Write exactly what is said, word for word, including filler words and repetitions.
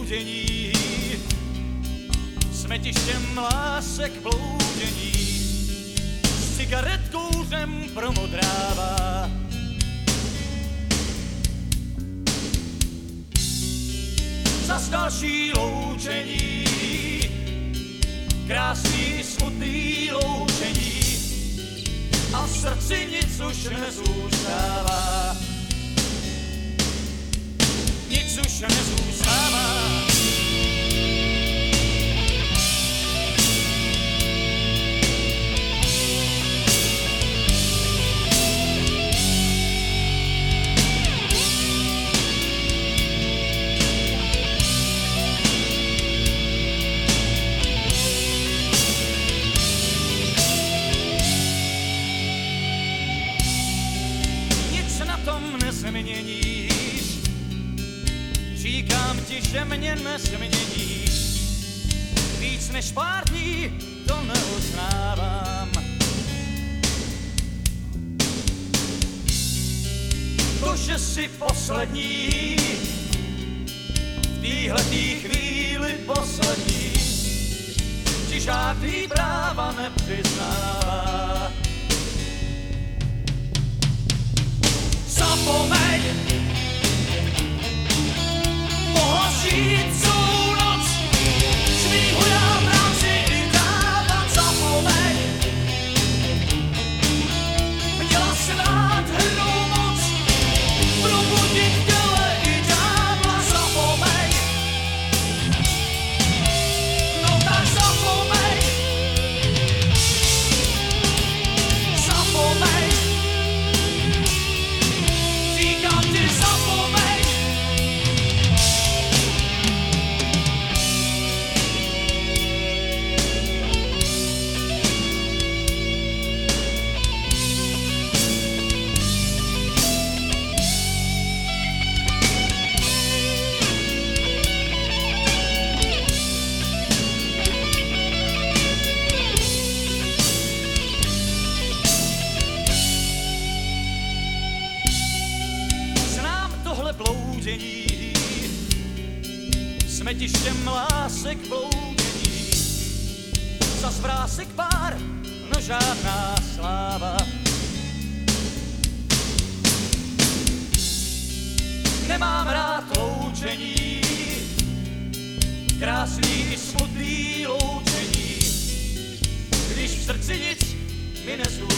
bloudění, smetištěm lásek bloudění, s cigaretkouřem promodrává. Zas další loučení, krásný smutný loučení, a v srdci nic už nezůstává. Nic už nezůstává. Nezměníš, říkám ti, že mě nezměníš, víc než pár dní to neuznávám. To, že jsi poslední, v téhletý chvíli poslední, ti žádný práva nepřiznává. Zapomeň, mohla žít celou noc, smíchu já v rámci i dávat. Zapomeň, měla se nádhernou moc, probudit těle i dávla. Zapomeň, no tak zapomeň, zapomeň. Bloudění, smetištěm lásek bloudění, zas vrásek pár, no žádná sláva. Nemám rád loučení, krásný i smutný loučení, když v srdci nic mi nezůstává.